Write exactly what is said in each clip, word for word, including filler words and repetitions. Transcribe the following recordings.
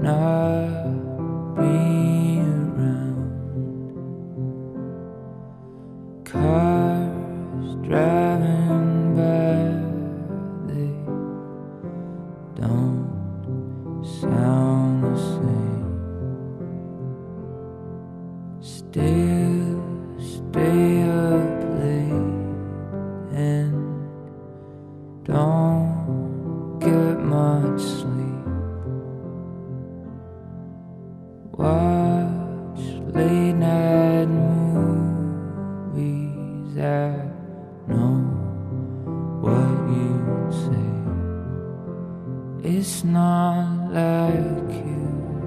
not being around. Cars driving by, they don't sound the same. Still stay up late and don't get much sleep. Watch late night movies. I know what you'd say. It's not like you.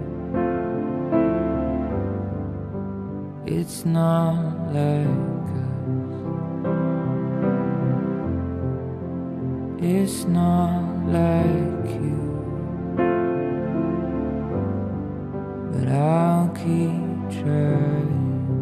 It's not like us. It's not like you. But I'll keep trying.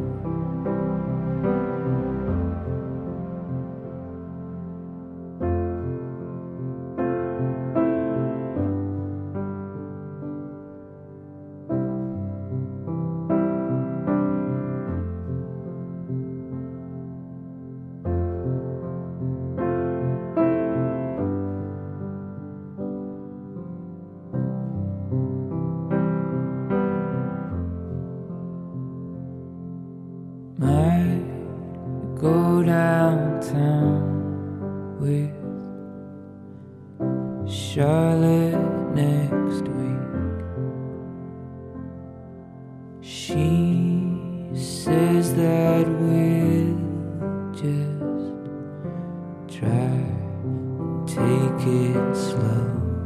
Might go downtown with Charlotte next week. She says that we'll just try and take it slow.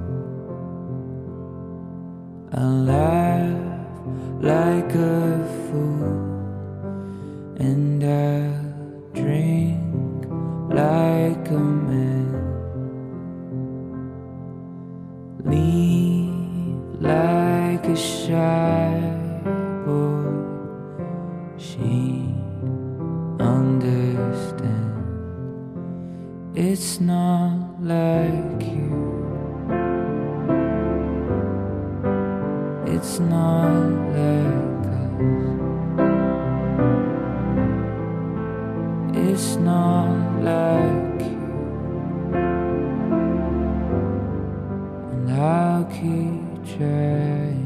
I laugh like a fool and I'll drink like a man, leave like a shy boy. She understands. It's not like you. It's not like us. It's not like you. And I'll keep trying.